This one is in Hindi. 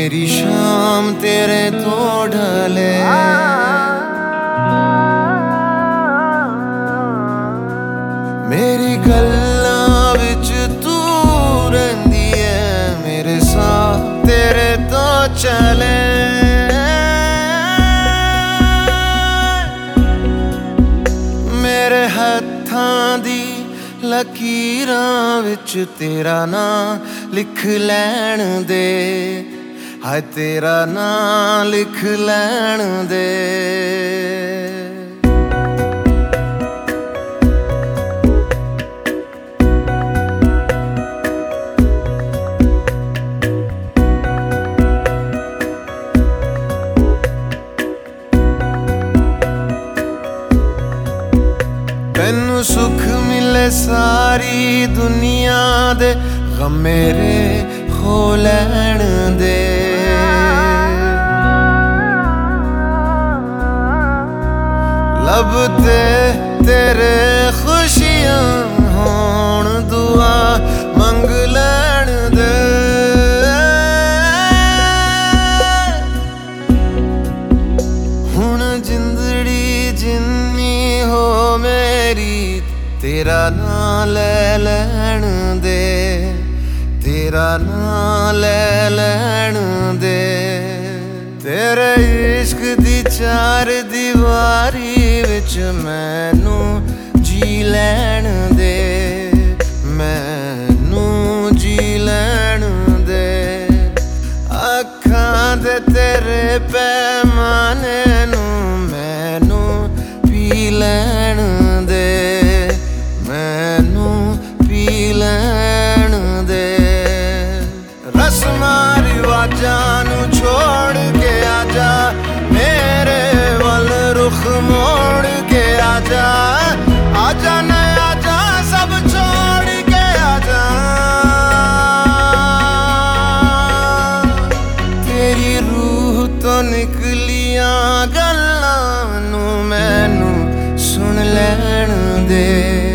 मेरी शाम तेरे तो ढले। मेरी गल्लां विच तू रहिंदी है, मेरे साथ तेरे तो चले। मेरे हत्थां दी लकीरां विच तेरा नां लिख लैण दे, हाय तेरा नां लिख लैण दे। तैनू सुख मिले सारी दुनिया दे, गम मेरे खो लैण दे। लब ते तेरे खुशियां होण, दुआ मंग लैण दे। हुण जिंदड़ी जिन्नी हो मेरी, तेरा नां ले लैण दे, तेरा नां ले लैण दे। तेरे इश्क दी चार दीवारी विच मैनू जी लैण दे, मैनू जी लैण दे। अखां दे तेरे पैमाने नू मैनू पी लैण दे, मैनू पी लैण दे। रस्मां रिवाजां नू छोड़ के आजा, मेरे वल रुख मोड़ के आजा। आजा न आजा सब छोड़ के आजा। तेरी रूह तो निकलियां गल्लां नू मैनू सुन लैण दे।